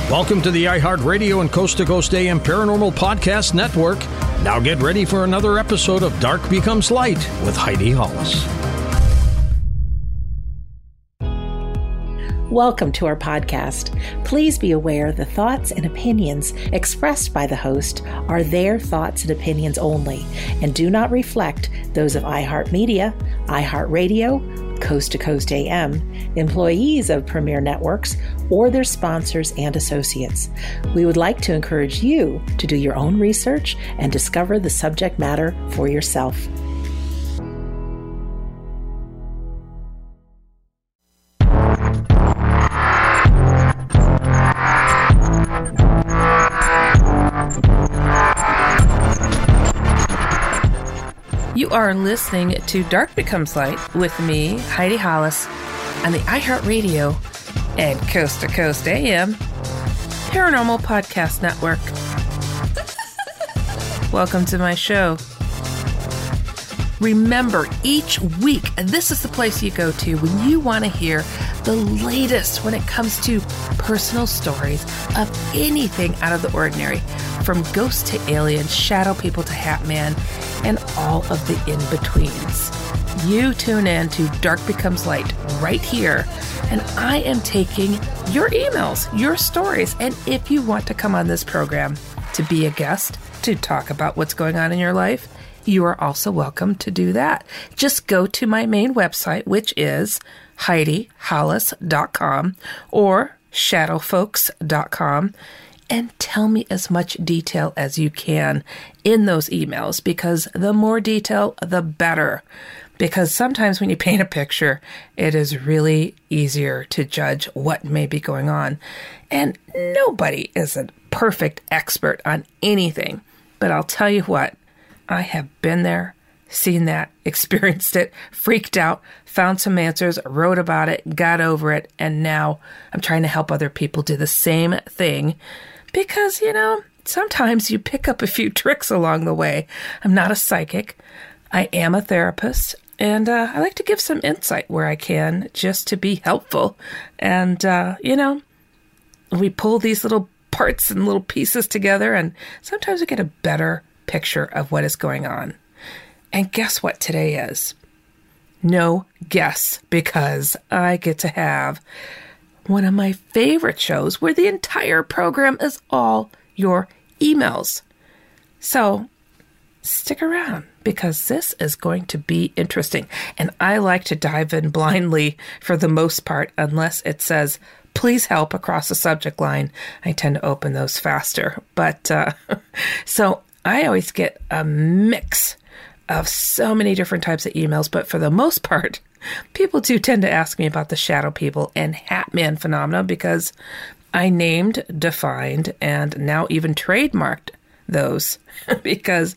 Welcome to the iHeartRadio and Coast to Coast AM Paranormal Podcast Network. Now get ready for another episode of Dark Becomes Light with Heidi Hollis. Welcome to our podcast. Please be aware the thoughts and opinions expressed by the host are their thoughts and opinions only and do not reflect those of iHeartMedia, iHeartRadio, Coast to Coast AM, employees of Premier Networks, or their sponsors and associates. We would like to encourage you to do your own research and discover the subject matter for yourself. You are listening to Dark Becomes Light with me, Heidi Hollis, on the iHeartRadio and Coast to Coast AM Paranormal Podcast Network. Welcome to my show. Remember, each week, this is the place you go to when you want to hear the latest when it comes to personal stories of anything out of the ordinary, from ghosts to aliens, shadow people to Hat Man, and all of the in-betweens. You tune in to Dark Becomes Light right here, and I am taking your emails, your stories, and if you want to come on this program to be a guest, to talk about what's going on in your life, you are also welcome to do that. Just go to my main website, which is HeidiHollis.com or ShadowFolks.com, and tell me as much detail as you can in those emails, because the more detail, the better. Because sometimes when you paint a picture, it is really easier to judge what may be going on. And nobody is a perfect expert on anything. But I'll tell you what, I have been there, seen that, experienced it, freaked out, found some answers, wrote about it, got over it, and now I'm trying to help other people do the same thing. Because, sometimes you pick up a few tricks along the way. I'm not a psychic. I am a therapist. And I like to give some insight where I can, just to be helpful. And, we pull these little parts and little pieces together, and sometimes we get a better picture of what is going on. And guess what today is? No guess, because I get to have one of my favorite shows where the entire program is all your emails. So stick around, because this is going to be interesting. And I like to dive in blindly for the most part, unless it says, please help across the subject line. I tend to open those faster. But so I always get a mix of so many different types of emails. But for the most part, people do tend to ask me about the shadow people and Hat Man phenomena, because I named, defined, and now even trademarked those. Because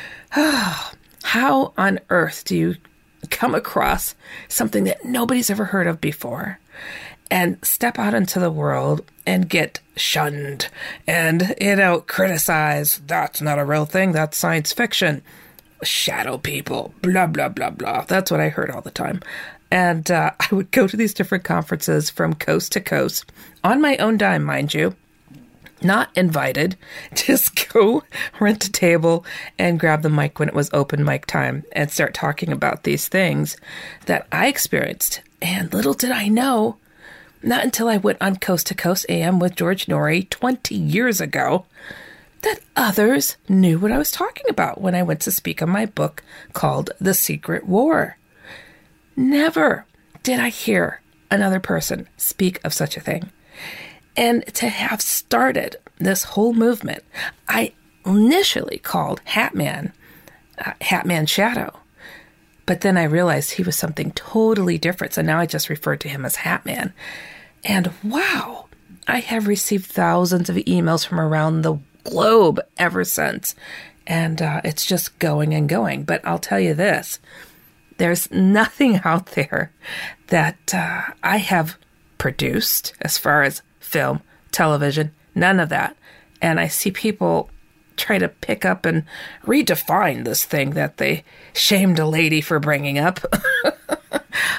how on earth do you come across something that nobody's ever heard of before and step out into the world and get shunned and, criticized? That's not a real thing. That's science fiction. Shadow people, blah, blah, blah, blah. That's what I heard all the time. And I would go to these different conferences from coast to coast on my own dime, mind you. Not invited. Just go rent a table and grab the mic when it was open mic time and start talking about these things that I experienced. And little did I know, not until I went on Coast to Coast AM with George Noory 20 years ago, that others knew what I was talking about when I went to speak on my book called The Secret War. Never did I hear another person speak of such a thing. And to have started this whole movement, I initially called Hat Man Shadow. But then I realized he was something totally different. So now I just refer to him as Hat Man. And wow, I have received thousands of emails from around the globe ever since. And it's just going and going. But I'll tell you this, there's nothing out there that I have produced as far as film, television, none of that. And I see people try to pick up and redefine this thing that they shamed a lady for bringing up.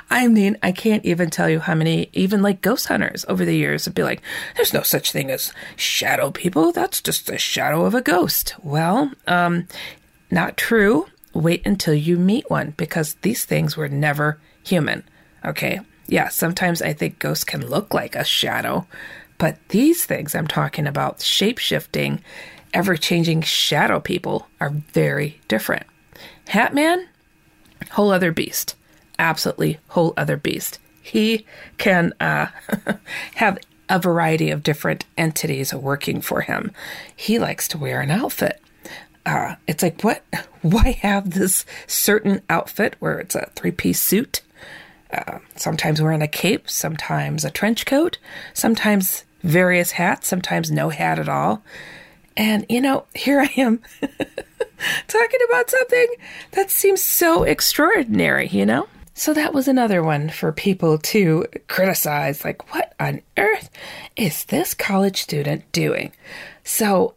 I mean, I can't even tell you how many, even like ghost hunters over the years would be like, there's no such thing as shadow people. That's just the shadow of a ghost. Well, not true. Wait until you meet one, because these things were never human. Okay. Yeah. Sometimes I think ghosts can look like a shadow, but these things I'm talking about, shape-shifting, ever-changing shadow people, are very different. Hatman, whole other beast. Absolutely whole other beast. He can have a variety of different entities working for him. He likes to wear an outfit. It's like, what? Why have this certain outfit where it's a 3-piece suit? Sometimes wearing a cape, sometimes a trench coat, sometimes various hats, sometimes no hat at all. And, here I am talking about something that seems so extraordinary, So that was another one for people to criticize, like, what on earth is this college student doing? So,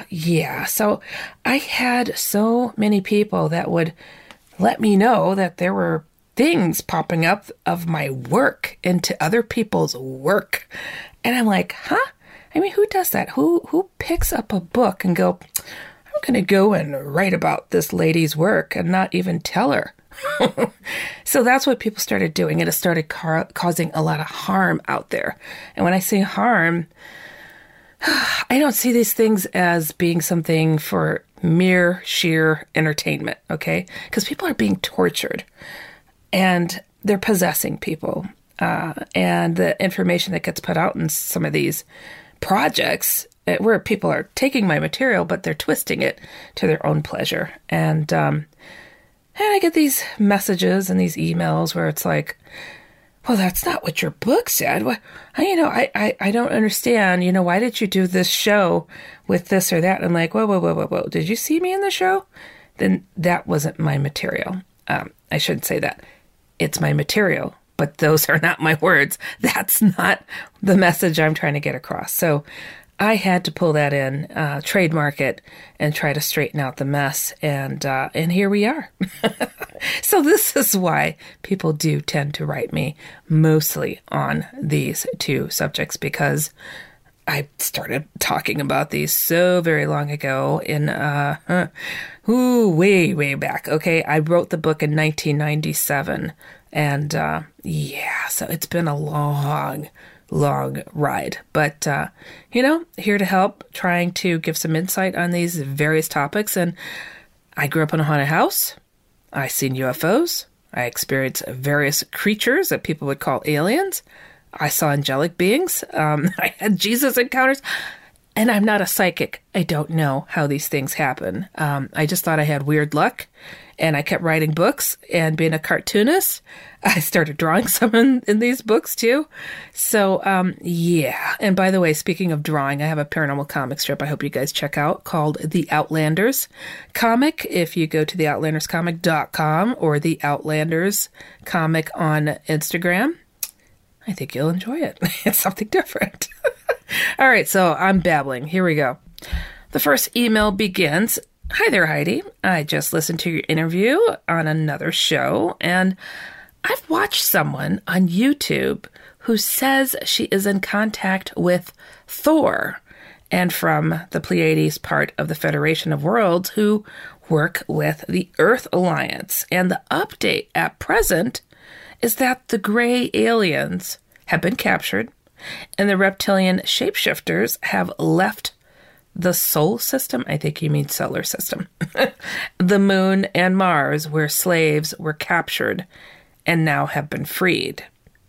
so I had so many people that would let me know that there were things popping up of my work into other people's work. And I'm like, huh? I mean, who does that? Who picks up a book and go, I'm going to go and write about this lady's work and not even tell her? So that's what people started doing. And it started causing a lot of harm out there. And when I say harm, I don't see these things as being something for mere sheer entertainment, okay? Because people are being tortured and they're possessing people. And the information that gets put out in some of these projects where people are taking my material, but they're twisting it to their own pleasure. And I get these messages and these emails where it's like, well, that's not what your book said. Well, I don't understand. Why did you do this show with this or that? And I'm like, whoa. Did you see me in the show? Then that wasn't my material. I shouldn't say that. It's my material, but those are not my words. That's not the message I'm trying to get across. So I had to pull that in, trademark it, and try to straighten out the mess. And here we are. So this is why people do tend to write me mostly on these two subjects, because I started talking about these so very long ago in, way back. Okay. I wrote the book in 1997. And, so it's been a long ride, but, here to help, trying to give some insight on these various topics. And I grew up in a haunted house. I seen UFOs. I experienced various creatures that people would call aliens. I saw angelic beings. I had Jesus encounters, and I'm not a psychic. I don't know how these things happen. I just thought I had weird luck. And I kept writing books, and being a cartoonist, I started drawing some in these books too. So, And by the way, speaking of drawing, I have a paranormal comic strip I hope you guys check out called The Outlanders Comic. If you go to theoutlanderscomic.com or The Outlanders Comic on Instagram, I think you'll enjoy it. It's something different. All right, so I'm babbling. Here we go. The first email begins, "Hi there, Heidi. I just listened to your interview on another show, and I've watched someone on YouTube who says she is in contact with Thor, and from the Pleiades part of the Federation of Worlds who work with the Earth Alliance. And the update at present is that the gray aliens have been captured, and the reptilian shapeshifters have left the Sol system, I think you mean solar system, the moon and Mars, where slaves were captured and now have been freed.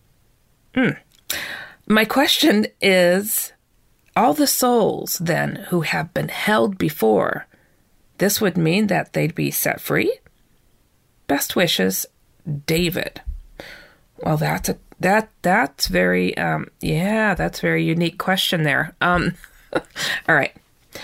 My question is, all the souls then who have been held before, this would mean that they'd be set free? Best wishes, David. Well, that's very, that's a very unique question there. All right.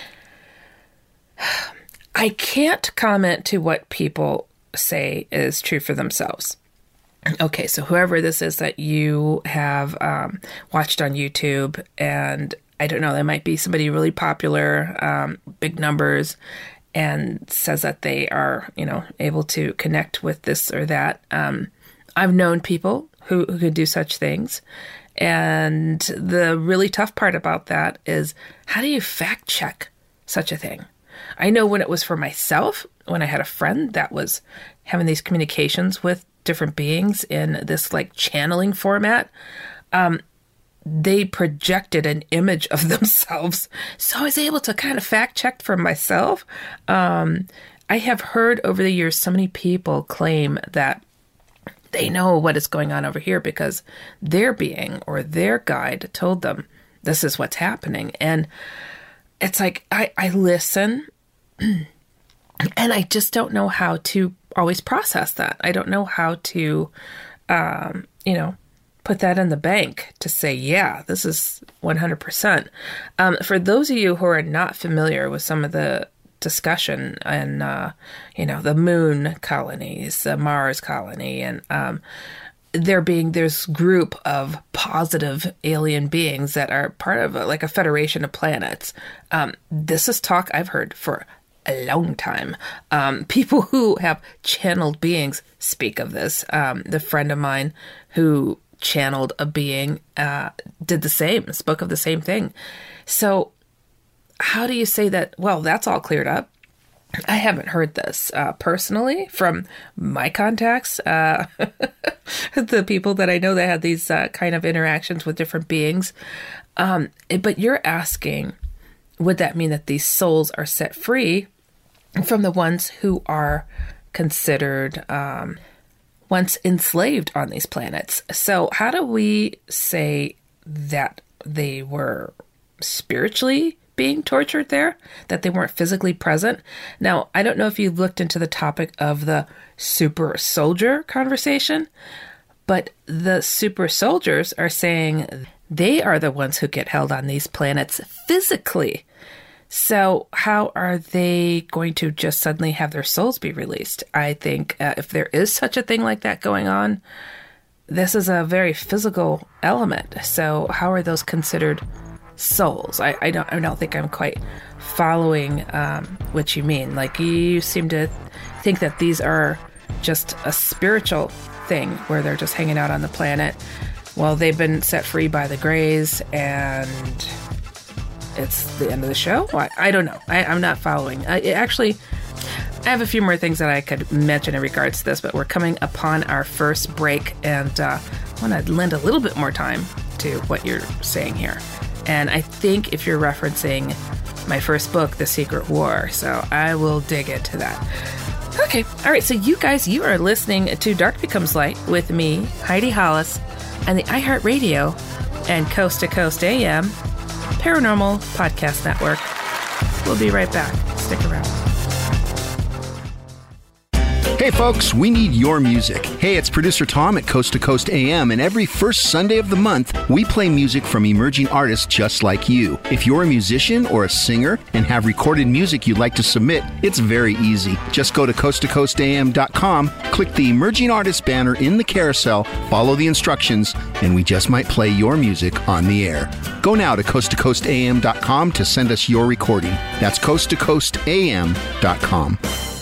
I can't comment to what people say is true for themselves. Okay, so whoever this is that you have watched on YouTube, and I don't know, there might be somebody really popular, big numbers, and says that they are, able to connect with this or that. I've known people who could do such things. And the really tough part about that is, how do you fact check such a thing? I know when it was for myself, when I had a friend that was having these communications with different beings in this like channeling format, they projected an image of themselves. So I was able to kind of fact check for myself. I have heard over the years so many people claim that they know what is going on over here because their being or their guide told them this is what's happening. And it's like, I listen and I just don't know how to always process that. I don't know how to, put that in the bank to say, yeah, this is 100%. For those of you who are not familiar with some of the discussion and, the moon colonies, the Mars colony, and there's group of positive alien beings that are part of a federation of planets. This is talk I've heard for a long time. People who have channeled beings speak of this. The friend of mine who channeled a being did the same, spoke of the same thing. So how do you say that, well, that's all cleared up? I haven't heard this personally from my contacts, the people that I know that had these kind of interactions with different beings. But you're asking, would that mean that these souls are set free from the ones who are considered once enslaved on these planets? So how do we say that they were spiritually being tortured there, that they weren't physically present? Now, I don't know if you've looked into the topic of the super soldier conversation, but the super soldiers are saying they are the ones who get held on these planets physically. So how are they going to just suddenly have their souls be released? I think if there is such a thing like that going on, this is a very physical element. So how are those considered souls? I don't think I'm quite following what you mean. Like, you seem to think that these are just a spiritual thing where they're just hanging out on the planet. Well, they've been set free by the Greys and it's the end of the show? I don't know. I'm not following. I have a few more things that I could mention in regards to this, but we're coming upon our first break, and I want to lend a little bit more time to what you're saying here. And I think if you're referencing my first book, The Secret War, so I will dig into that. Okay. All right. So you guys, you are listening to Dark Becomes Light with me, Heidi Hollis, and the iHeartRadio and Coast to Coast AM Paranormal Podcast Network. We'll be right back. Stick around. Hey folks, we need your music. Hey, it's producer Tom at Coast to Coast AM, and every first Sunday of the month, we play music from emerging artists just like you. If you're a musician or a singer and have recorded music you'd like to submit, it's very easy. Just go to coasttocoastam.com, click the Emerging Artists banner in the carousel, follow the instructions, and we just might play your music on the air. Go now to coasttocoastam.com to send us your recording. That's coasttocoastam.com.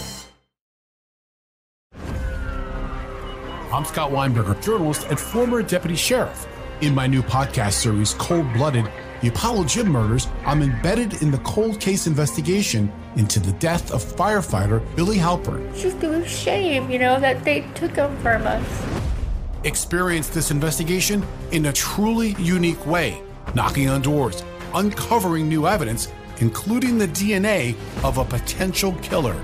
I'm Scott Weinberger, journalist and former deputy sheriff. In my new podcast series, Cold Blooded, The Apollo Gym Murders, I'm embedded in the cold case investigation into the death of firefighter Billy Halpern. It's just a shame, that they took him from us. Experience this investigation in a truly unique way, knocking on doors, uncovering new evidence, including the DNA of a potential killer.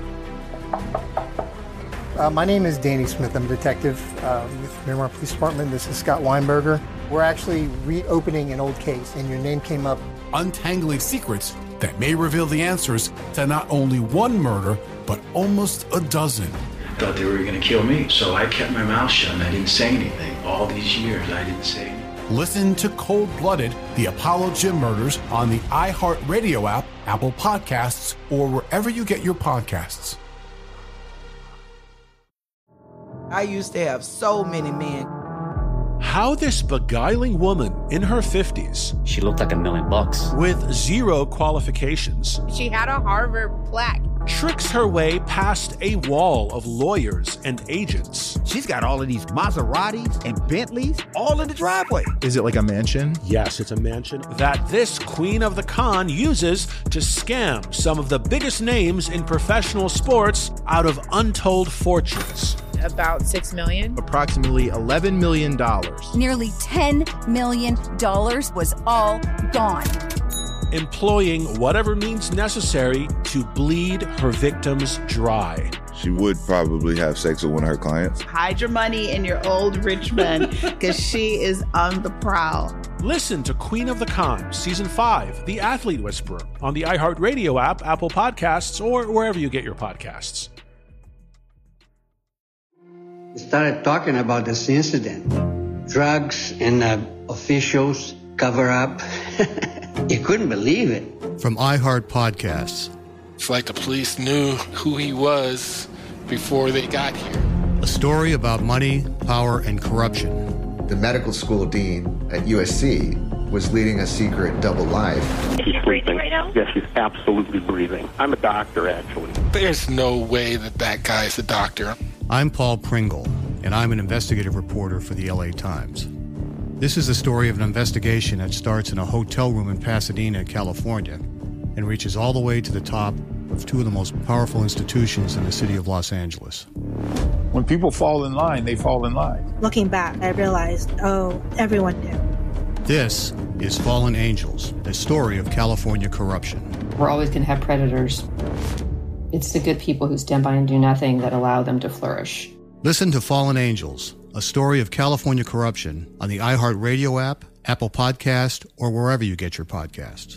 My name is Danny Smith. I'm a detective with Miramar Police Department. This is Scott Weinberger. We're actually reopening an old case, and your name came up. Untangling secrets that may reveal the answers to not only one murder, but almost a dozen. I thought they were going to kill me, so I kept my mouth shut and I didn't say anything. All these years, I didn't say anything. Listen to Cold Blooded, The Apollo Gym Murders on the iHeartRadio app, Apple Podcasts, or wherever you get your podcasts. I used to have so many men. How this beguiling woman in her 50s, she looked like $1 million, with zero qualifications, She had a Harvard plaque tricks her way past a wall of lawyers and agents. She's got all of these Maseratis and Bentleys all in the driveway. Is it like a mansion? Yes, it's a mansion that this queen of the con uses to scam some of the biggest names in professional sports out of untold fortunes. About $6 million. Approximately $11 million. Nearly $10 million was all gone. Employing whatever means necessary to bleed her victims dry. She would probably have sex with one of her clients. Hide your money in your old rich man, because she is on the prowl. Listen to Queen of the Con, Season 5, The Athlete Whisperer, on the iHeartRadio app, Apple Podcasts, or wherever you get your podcasts. We started talking about this incident. Drugs and officials cover up. You couldn't believe it. From iHeart Podcasts. It's like the police knew who he was before they got here. A story about money, power, and corruption. The medical school dean at USC was leading a secret double life. She's breathing right now? Yes, she's absolutely breathing. I'm a doctor, actually. There's no way that guy's a doctor. I'm Paul Pringle, and I'm an investigative reporter for the LA Times. This is the story of an investigation that starts in a hotel room in Pasadena, California, and reaches all the way to the top of two of the most powerful institutions in the city of Los Angeles. When people fall in line, they fall in line. Looking back, I realized, everyone knew. This is Fallen Angels, a story of California corruption. We're always going to have predators. It's the good people who stand by and do nothing that allow them to flourish. Listen to Fallen Angels, a story of California corruption on the iHeartRadio app, Apple Podcast, or wherever you get your podcasts.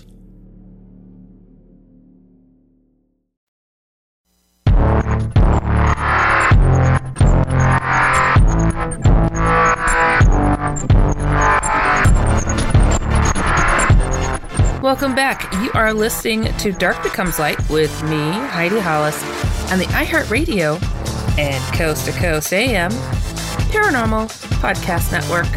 Welcome back. You are listening to Dark Becomes Light with me, Heidi Hollis, on the iHeartRadio and Coast to Coast AM Paranormal Podcast Network.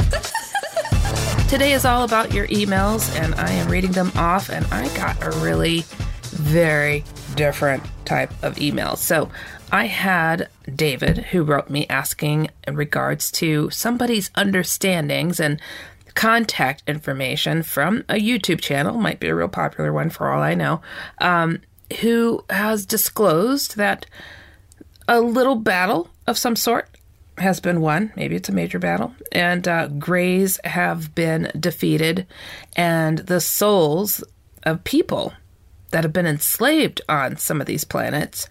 Today is all about your emails, and I am reading them off, and I got a really very different type of email. So I had David, who wrote me asking in regards to somebody's understandings and contact information from a YouTube channel, might be a real popular one for all I know, who has disclosed that a little battle of some sort has been won. Maybe it's a major battle. And Greys have been defeated. And the souls of people that have been enslaved on some of these planets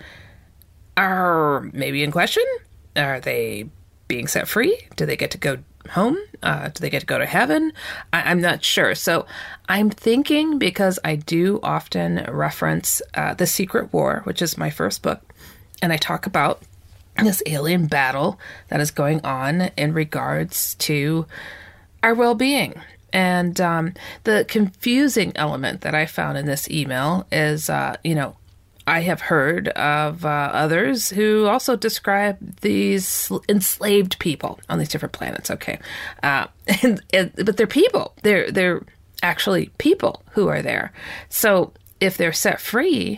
are maybe in question. Are they being set free? Do they get to go home? Do they get to go to heaven? I'm not sure. So I'm thinking, because I do often reference The Secret War, which is my first book, and I talk about this alien battle that is going on in regards to our well-being. And the confusing element that I found in this email is, I have heard of others who also describe these enslaved people on these different planets. Okay, but they're people. They're actually people who are there. So if they're set free,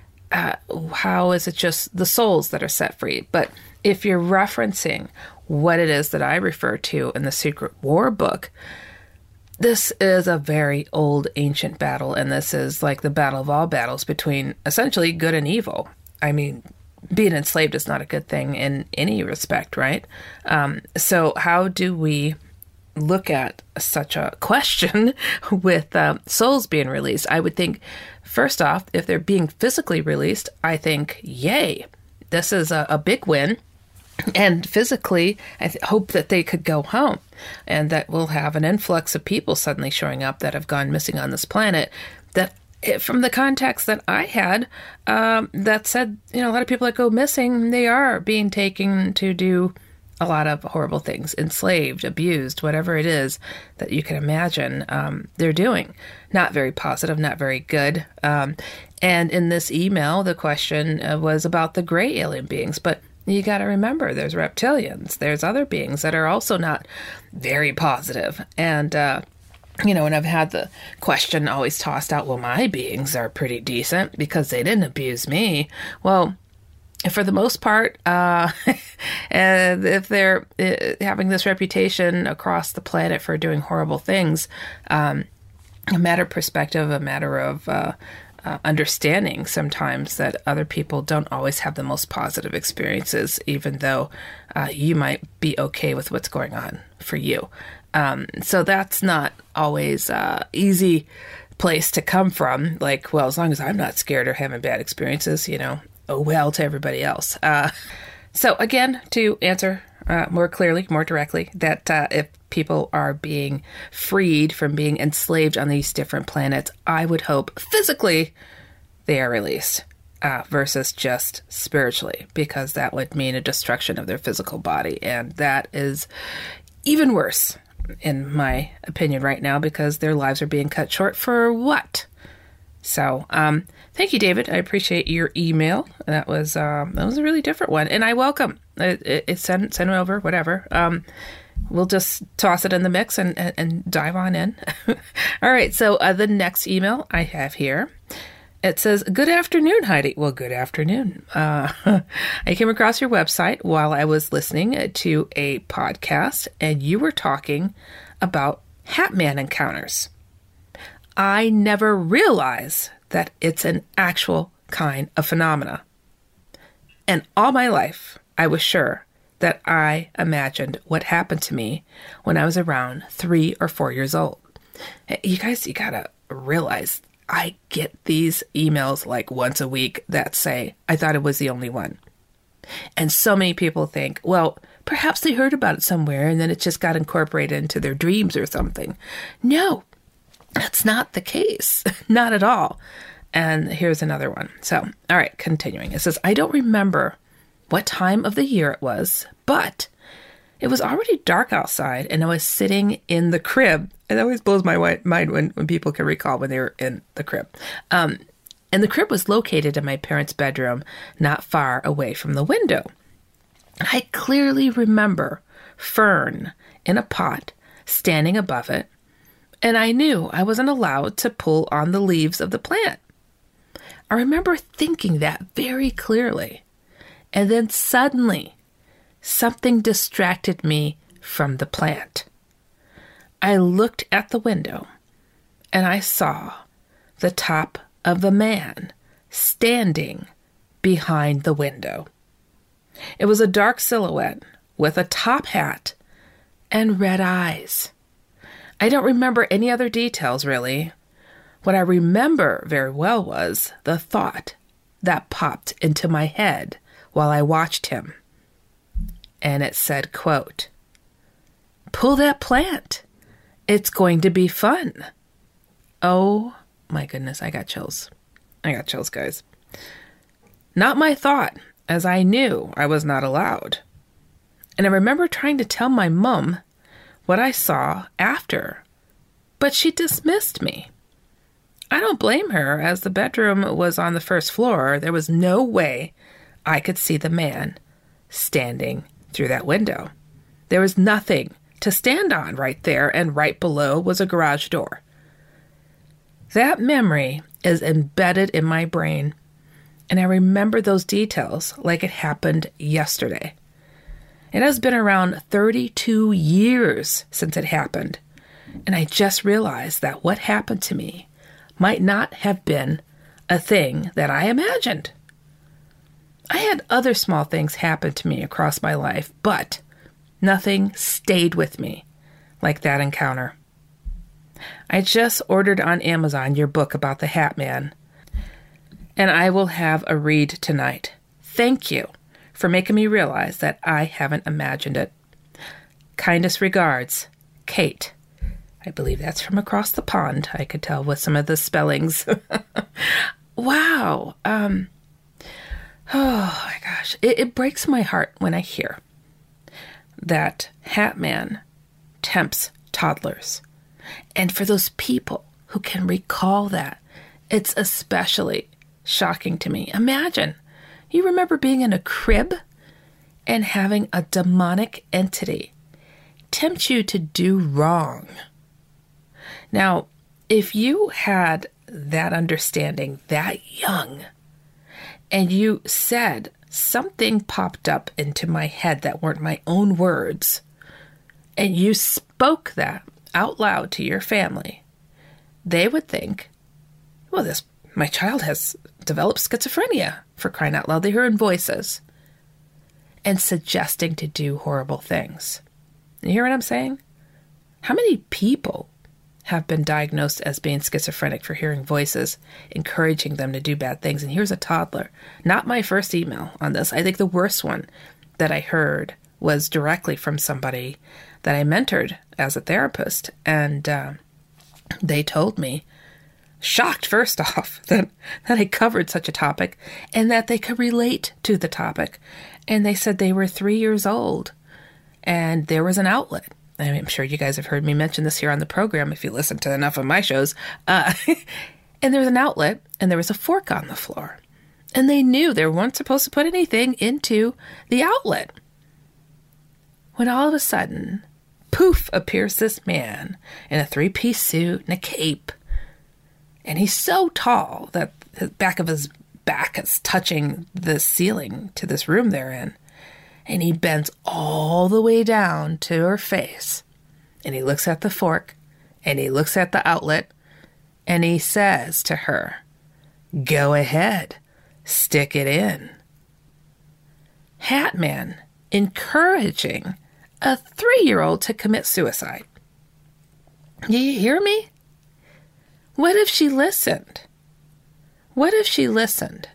how is it just the souls that are set free? But if you're referencing what it is that I refer to in the Secret War book, this is a very old, ancient battle, and this is like the battle of all battles between essentially good and evil. I mean, being enslaved is not a good thing in any respect, right? So how do we look at such a question with souls being released? I would think, first off, if they're being physically released, I think, yay, this is a big win. And physically, I hope that they could go home, and that we'll have an influx of people suddenly showing up that have gone missing on this planet. That, from the context that I had, that said, a lot of people that go missing, they are being taken to do a lot of horrible things, enslaved, abused, whatever it is that you can imagine they're doing. Not very positive, not very good. And in this email, the question was about the gray alien beings, but you got to remember, there's reptilians, there's other beings that are also not very positive. And And I've had the question always tossed out, well, my beings are pretty decent because they didn't abuse me. Well, for the most part, if they're having this reputation across the planet for doing horrible things, a matter of perspective, a matter of understanding sometimes that other people don't always have the most positive experiences, even though you might be okay with what's going on for you. So that's not always easy place to come from. Like, well, as long as I'm not scared or having bad experiences, oh well to everybody else. So again, to answer more clearly, more directly, that if people are being freed from being enslaved on these different planets, I would hope physically they are released versus just spiritually, because that would mean a destruction of their physical body. And that is even worse, in my opinion, right now, because their lives are being cut short for what? So, thank you, David. I appreciate your email. That was a really different one, and I welcome it. Send it over, whatever. We'll just toss it in the mix and dive on in. All right. So the next email I have here, it says, "Good afternoon, Heidi." Well, good afternoon. I came across your website while I was listening to a podcast, and you were talking about Hat Man encounters. I never realized that it's an actual kind of phenomena. And all my life, I was sure that I imagined what happened to me when I was around 3 or 4 years old. You guys, you gotta realize I get these emails like once a week that say, I thought it was the only one. And so many people think, well, perhaps they heard about it somewhere and then it just got incorporated into their dreams or something. No. That's not the case. Not at all. And here's another one. So, all right, continuing. It says, I don't remember what time of the year it was, but it was already dark outside and I was sitting in the crib. It always blows my mind when people can recall when they were in the crib. And the crib was located in my parents' bedroom, not far away from the window. I clearly remember Fern in a pot standing above it, and I knew I wasn't allowed to pull on the leaves of the plant. I remember thinking that very clearly. And then suddenly, something distracted me from the plant. I looked at the window, and I saw the top of a man standing behind the window. It was a dark silhouette with a top hat and red eyes. I don't remember any other details, really. What I remember very well was the thought that popped into my head while I watched him. And it said, quote, "Pull that plant. It's going to be fun." Oh, my goodness, I got chills. I got chills, guys. Not my thought, as I knew I was not allowed. And I remember trying to tell my mom what I saw after, but she dismissed me. I don't blame her, as the bedroom was on the first floor. There was no way I could see the man standing through that window. There was nothing to stand on right there, and right below was a garage door. That memory is embedded in my brain, and I remember those details like it happened yesterday. It has been around 32 years since it happened, and I just realized that what happened to me might not have been a thing that I imagined. I had other small things happen to me across my life, but nothing stayed with me like that encounter. I just ordered on Amazon your book about the Hat Man, and I will have a read tonight. Thank you for making me realize that I haven't imagined it. Kindest regards, Kate. I believe that's from across the pond. I could tell with some of the spellings. Wow. Oh my gosh. It breaks my heart when I hear that Hat Man tempts toddlers. And for those people who can recall that, it's especially shocking to me. Imagine, you remember being in a crib and having a demonic entity tempt you to do wrong. Now, if you had that understanding that young, and you said something popped up into my head that weren't my own words, and you spoke that out loud to your family, they would think, well, my child has developed schizophrenia, for crying out loud. They're hearing voices and suggesting to do horrible things. You hear what I'm saying? How many people have been diagnosed as being schizophrenic for hearing voices, encouraging them to do bad things? And here's a toddler. Not my first email on this. I think the worst one that I heard was directly from somebody that I mentored as a therapist. And they told me, shocked first off, that I covered such a topic and that they could relate to the topic. And they said they were 3 years old and there was an outlet. I mean, I'm sure you guys have heard me mention this here on the program if you listen to enough of my shows. And there was an outlet and there was a fork on the floor. And they knew they weren't supposed to put anything into the outlet. When all of a sudden, poof, appears this man in a 3-piece suit and a cape. And he's so tall that the back of his back is touching the ceiling to this room they're in. And he bends all the way down to her face. And he looks at the fork. And he looks at the outlet. And he says to her, "Go ahead. Stick it in." Hat Man encouraging a 3-year-old to commit suicide. You hear me? What if she listened? What if she listened?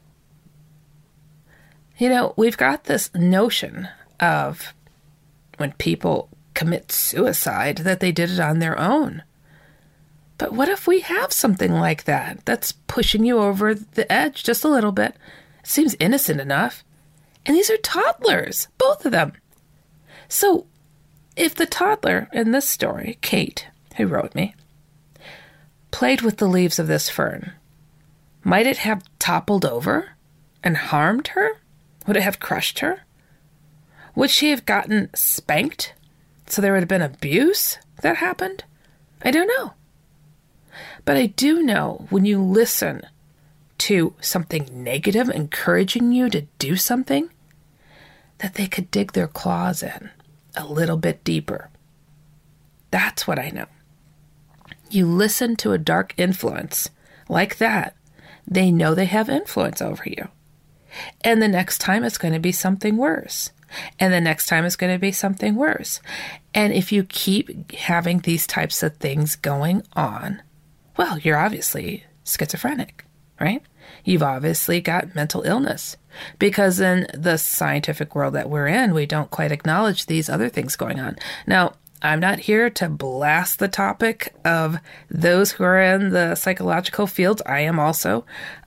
You know, we've got this notion of when people commit suicide that they did it on their own. But what if we have something like that that's pushing you over the edge just a little bit? It seems innocent enough. And these are toddlers, both of them. So if the toddler in this story, Kate, who wrote me, played with the leaves of this fern, might it have toppled over and harmed her? Would it have crushed her? Would she have gotten spanked so there would have been abuse that happened? I don't know. But I do know when you listen to something negative encouraging you to do something, that they could dig their claws in a little bit deeper. That's what I know. You listen to a dark influence like that, they know they have influence over you. And the next time it's going to be something worse. And the next time it's going to be something worse. And if you keep having these types of things going on, well, you're obviously schizophrenic, right? You've obviously got mental illness. Because in the scientific world that we're in, we don't quite acknowledge these other things going on. Now, I'm not here to blast the topic of those who are in the psychological fields. I am also.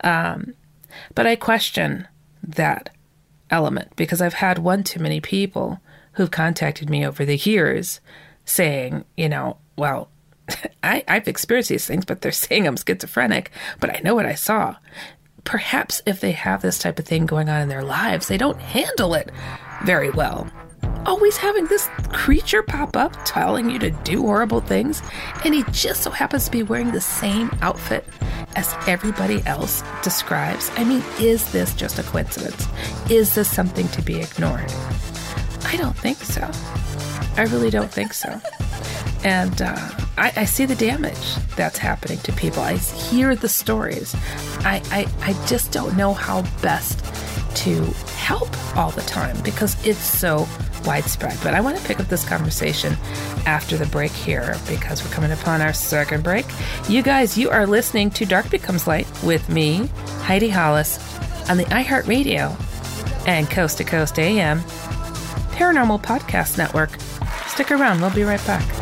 But I question that element because I've had one too many people who've contacted me over the years saying, you know, well, I've experienced these things, but they're saying I'm schizophrenic, but I know what I saw. Perhaps if they have this type of thing going on in their lives, they don't handle it very well. Always having this creature pop up telling you to do horrible things, and he just so happens to be wearing the same outfit as everybody else describes. I mean, is this just a coincidence? Is this something to be ignored? I don't think so. I really don't think so. And I see the damage that's happening to people. I hear the stories. I just don't know how best to help all the time because it's so widespread. But I want to pick up this conversation after the break here because we're coming upon our second break. You guys, you are listening to Dark Becomes Light with me, Heidi Hollis, on the iHeartRadio and Coast to Coast AM Paranormal Podcast Network. Stick around. We'll be right back.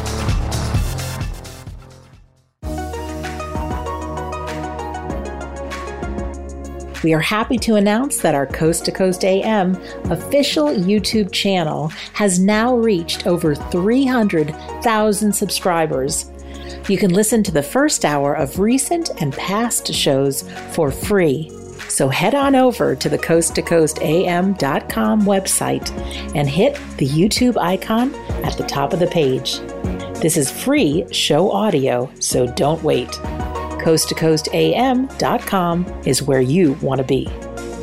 We are happy to announce that our Coast to Coast AM official YouTube channel has now reached over 300,000 subscribers. You can listen to the first hour of recent and past shows for free. So head on over to the coasttocoastam.com website and hit the YouTube icon at the top of the page. This is free show audio, so don't wait. CoastToCoastAM.com is where you want to be.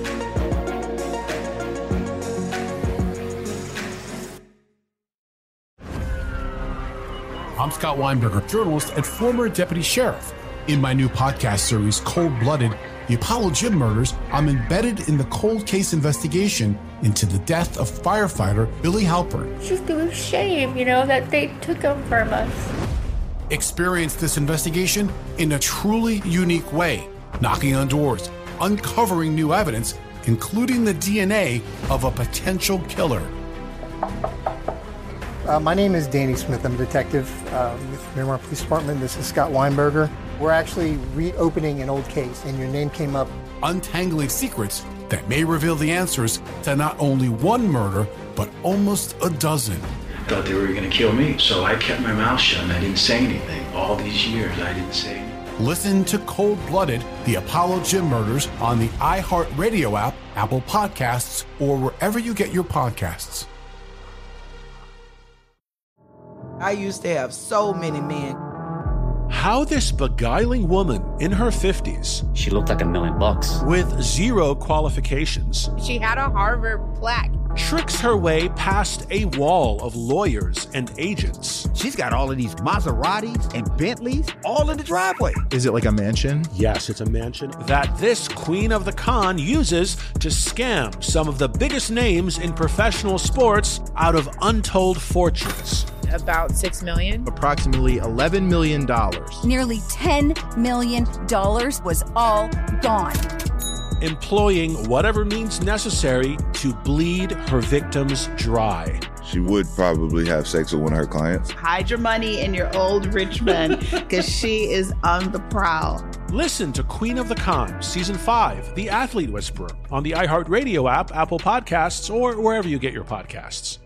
I'm Scott Weinberger, journalist and former deputy sheriff. In my new podcast series, Cold Blooded, The Apollo Gym Murders, I'm embedded in the cold case investigation into the death of firefighter Billy Halpern. It's just a shame, that they took him from us. Experience this investigation in a truly unique way, knocking on doors, uncovering new evidence, including the DNA of a potential killer. My name is Danny Smith. I'm a detective with Miramar Police Department. This is Scott Weinberger. We're actually reopening an old case, and your name came up. Untangling secrets that may reveal the answers to not only one murder, but almost a dozen. Thought they were going to kill me, so I kept my mouth shut and I didn't say anything. All these years, I didn't say anything. Listen to Cold Blooded, The Apollo Gym Murders on the iHeartRadio app, Apple Podcasts, or wherever you get your podcasts. I used to have so many men. How this beguiling woman in her 50s, she looked like $1 million, with zero qualifications, she had a Harvard plaque, tricks her way past a wall of lawyers and agents. She's got all of these Maseratis and Bentleys all in the driveway. Is it like a mansion? Yes, it's a mansion that this queen of the con uses to scam some of the biggest names in professional sports out of untold fortunes. About $6 million. Approximately $11 million. Nearly $10 million was all gone. Employing whatever means necessary to bleed her victims dry. She would probably have sex with one of her clients. Hide your money in your old rich man, because she is on the prowl. Listen to Queen of the Con, Season 5, The Athlete Whisperer, on the iHeartRadio app, Apple Podcasts, or wherever you get your podcasts.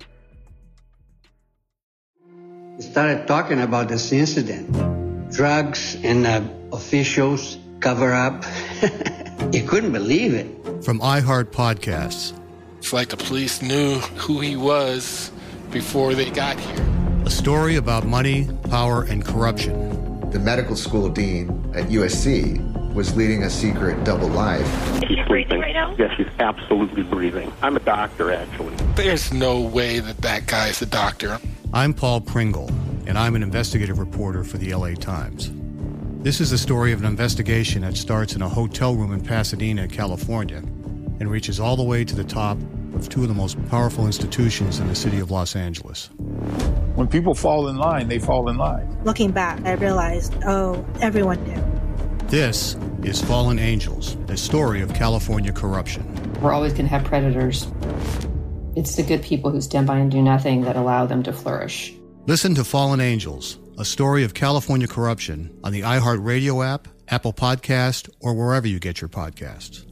Started talking about this incident. Drugs and officials cover up. You couldn't believe it. From iHeart Podcasts. It's like the police knew who he was before they got here. A story about money, power, and corruption. The medical school dean at USC was leading a secret double life. She's breathing right now? Yes, she's absolutely breathing. I'm a doctor, actually. There's no way that guy's a doctor. I'm Paul Pringle, and I'm an investigative reporter for the LA Times. This is the story of an investigation that starts in a hotel room in Pasadena, California, and reaches all the way to the top of two of the most powerful institutions in the city of Los Angeles. When people fall in line, they fall in line. Looking back, I realized, everyone knew. This is Fallen Angels, a story of California corruption. We're always going to have predators. It's the good people who stand by and do nothing that allow them to flourish. Listen to Fallen Angels, a story of California corruption on the iHeartRadio app, Apple Podcast, or wherever you get your podcasts.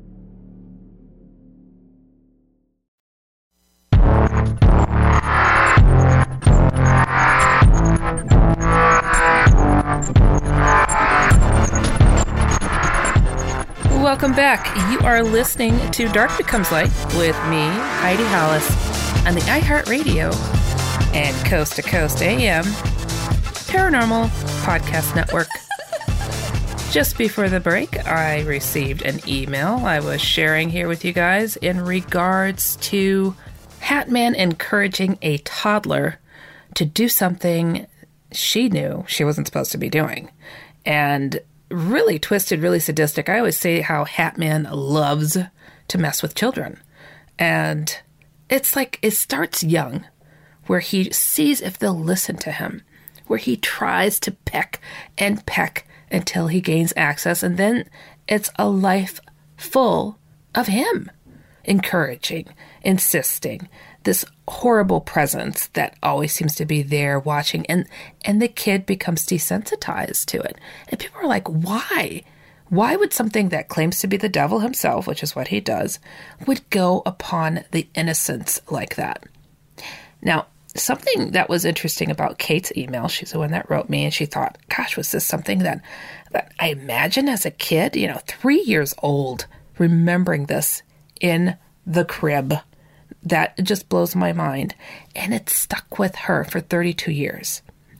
Welcome back. You are listening to Dark Becomes Light with me, Heidi Hollis, on the iHeartRadio and Coast to Coast AM Paranormal Podcast Network. Just before the break, I received an email I was sharing here with you guys in regards to Hatman encouraging a toddler to do something she knew she wasn't supposed to be doing. And really twisted, really sadistic. I always say how Hatman loves to mess with children. And it's like it starts young, where he sees if they'll listen to him, where he tries to peck and peck until he gains access. And then it's a life full of him encouraging, insisting, this horrible presence that always seems to be there watching, and the kid becomes desensitized to it. And people are like, why? Why would something that claims to be the devil himself, which is what he does, would go upon the innocents like that? Now, something that was interesting about Kate's email, she's the one that wrote me, and she thought, gosh, was this something that I imagine as a kid, 3 years old, remembering this in the crib. That just blows my mind. And it stuck with her for 32 years.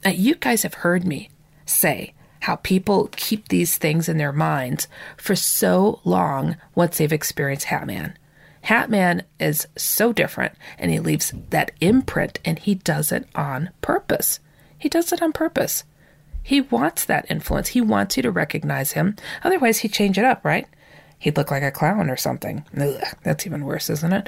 You guys have heard me say how people keep these things in their minds for so long once they've experienced Hatman. Hatman is so different, and he leaves that imprint, and he does it on purpose. He does it on purpose. He wants that influence. He wants you to recognize him. Otherwise, he'd change it up, right? He'd look like a clown or something. Ugh, that's even worse, isn't it?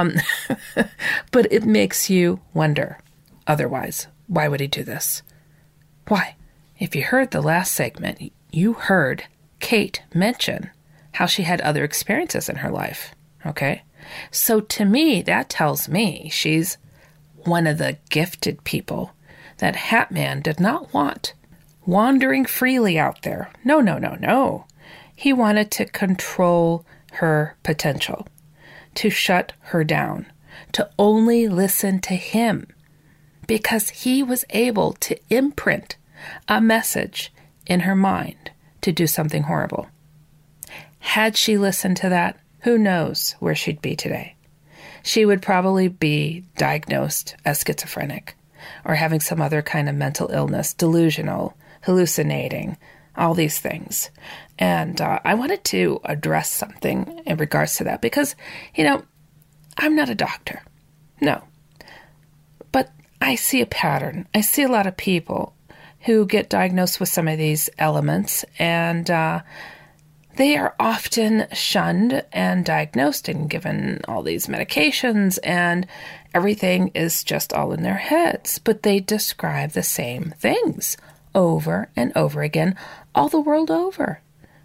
But it makes you wonder. Otherwise, why would he do this? Why? If you heard the last segment, you heard Kate mention how she had other experiences in her life. Okay? So to me, that tells me she's one of the gifted people that Hatman did not want wandering freely out there. No, no, no, no. He wanted to control her potential, to shut her down, to only listen to him, because he was able to imprint a message in her mind to do something horrible. Had she listened to that, who knows where she'd be today? She would probably be diagnosed as schizophrenic or having some other kind of mental illness, delusional, hallucinating, all these things. And I wanted to address something in regards to that because, I'm not a doctor. No. But I see a pattern. I see a lot of people who get diagnosed with some of these elements, and they are often shunned and diagnosed and given all these medications, and everything is just all in their heads. But they describe the same things over and over again, all the world over.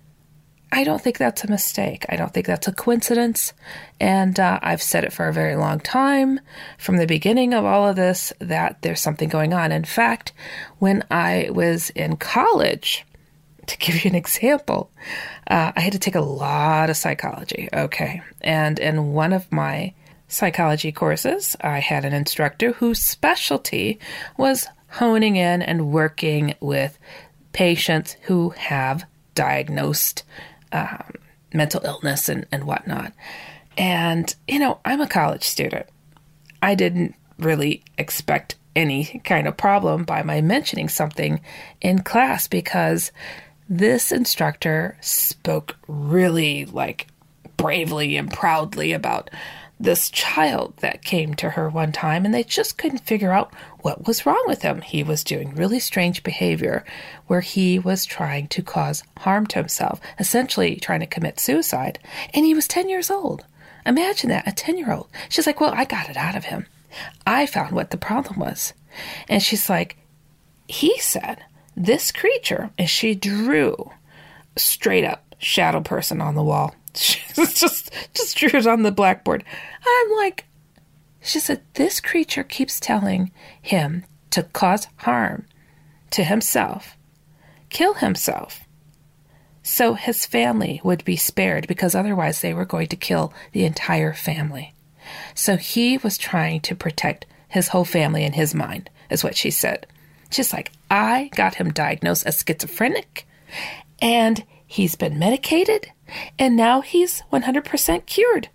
I don't think that's a mistake. I don't think that's a coincidence. And I've said it for a very long time, from the beginning of all of this, that there's something going on. In fact, when I was in college, to give you an example, I had to take a lot of psychology, okay? And in one of my psychology courses, I had an instructor whose specialty was honing in and working with patients who have diagnosed mental illness and whatnot. And, I'm a college student. I didn't really expect any kind of problem by my mentioning something in class, because this instructor spoke really bravely and proudly about this child that came to her one time, and they just couldn't figure out what was wrong with him. He was doing really strange behavior where he was trying to cause harm to himself, essentially trying to commit suicide. And he was 10 years old. Imagine that, a 10-year-old. She's like, well, I got it out of him. I found what the problem was. And she's like, he said, this creature, and she drew straight up shadow person on the wall. She just drew it on the blackboard. I'm like, she said, this creature keeps telling him to cause harm to himself, kill himself, so his family would be spared, because otherwise they were going to kill the entire family. So he was trying to protect his whole family in his mind, is what she said. She's like, I got him diagnosed as schizophrenic, and he's been medicated, and now he's 100% cured.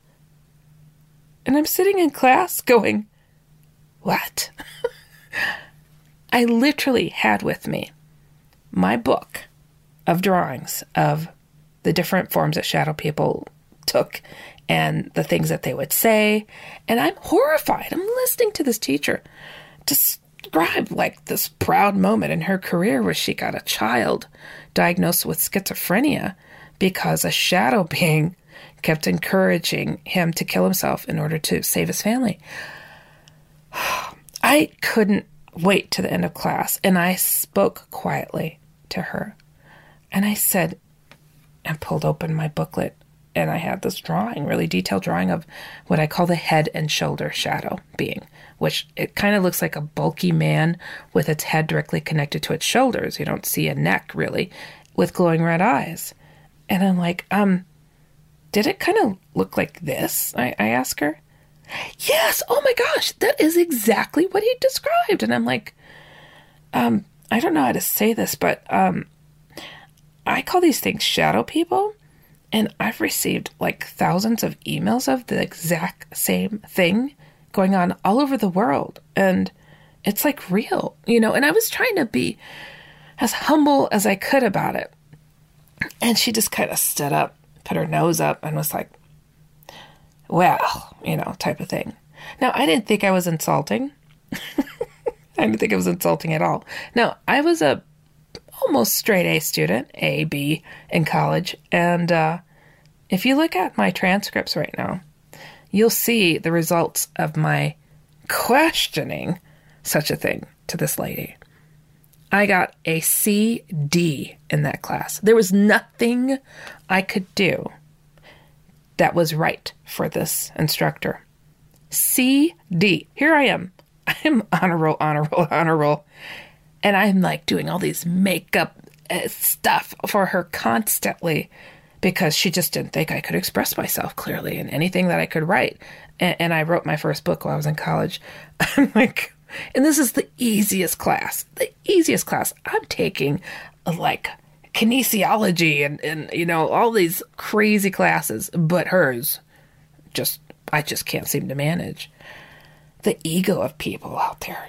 And I'm sitting in class going, what? I literally had with me my book of drawings of the different forms that shadow people took and the things that they would say. And I'm horrified. I'm listening to this teacher describe this proud moment in her career where she got a child diagnosed with schizophrenia because a shadow being kept encouraging him to kill himself in order to save his family. I couldn't wait to the end of class, and I spoke quietly to her. And I said, and pulled open my booklet, and I had this drawing, really detailed drawing of what I call the head and shoulder shadow being, which it kind of looks like a bulky man with its head directly connected to its shoulders. You don't see a neck, really, with glowing red eyes. And I'm like, did it kind of look like this? I asked her. Yes, oh my gosh, that is exactly what he described. And I'm like, I don't know how to say this, but I call these things shadow people. And I've received thousands of emails of the exact same thing going on all over the world. And It's like real, and I was trying to be as humble as I could about it. And she just kind of stood up, put her nose up, and was like, well, type of thing. Now, I didn't think I was insulting. I didn't think it was insulting at all. Now, I was a almost straight A student, A, B, in college. And if you look at my transcripts right now, you'll see the results of my questioning such a thing to this lady. I got a C.D. in that class. There was nothing I could do that was right for this instructor. C.D. Here I am. I'm honor roll. And I'm like doing all these makeup stuff for her constantly because she just didn't think I could express myself clearly in anything that I could write. And I wrote my first book while I was in college. I'm like, and this is the easiest class. I'm taking like kinesiology and all these crazy classes, but hers I just can't seem to manage. The ego of people out there,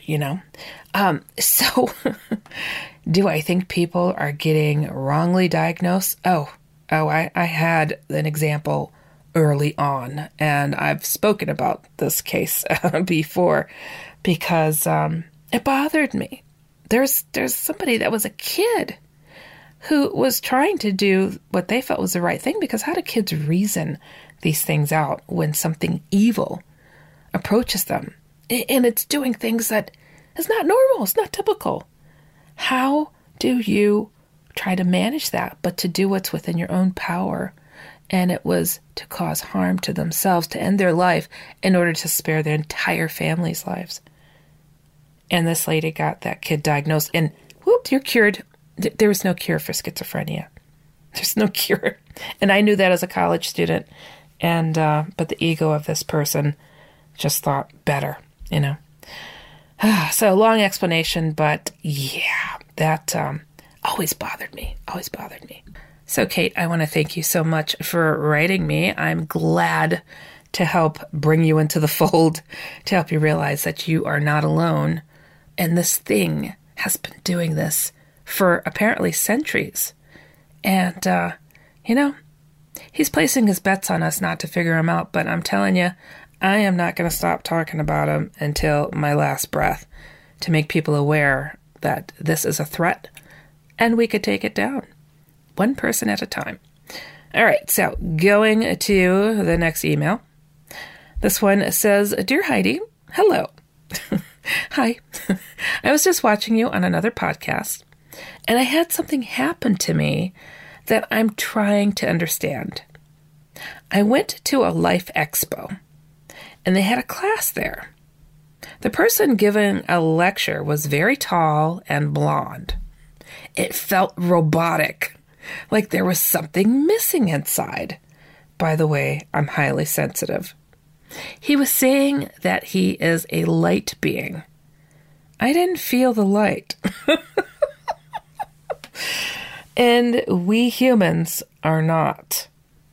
So do I think people are getting wrongly diagnosed? Oh, I had an example early on, and I've spoken about this case before because it bothered me. There's somebody that was a kid who was trying to do what they felt was the right thing, because how do kids reason these things out when something evil approaches them? And it's doing things that is not normal. It's not typical. How do you try to manage that, but to do what's within your own power? And it was to cause harm to themselves, to end their life in order to spare their entire family's lives. And this lady got that kid diagnosed, and whoop, you're cured. There was no cure for schizophrenia. There's no cure. And I knew that as a college student. And but the ego of this person just thought better, So long explanation, but yeah, that always bothered me. So Kate, I want to thank you so much for writing me. I'm glad to help bring you into the fold, to help you realize that you are not alone. And this thing has been doing this for apparently centuries. And, he's placing his bets on us not to figure him out. But I'm telling you, I am not going to stop talking about him until my last breath, to make people aware that this is a threat and we could take it down, one person at a time. All right, so going to the next email. This one says, Dear Heidi, hello. Hi. I was just watching you on another podcast, and I had something happen to me that I'm trying to understand. I went to a Life Expo, and they had a class there. The person giving a lecture was very tall and blonde. It felt robotic, like there was something missing inside. By the way, I'm highly sensitive. He was saying that he is a light being. I didn't feel the light. And we humans are not.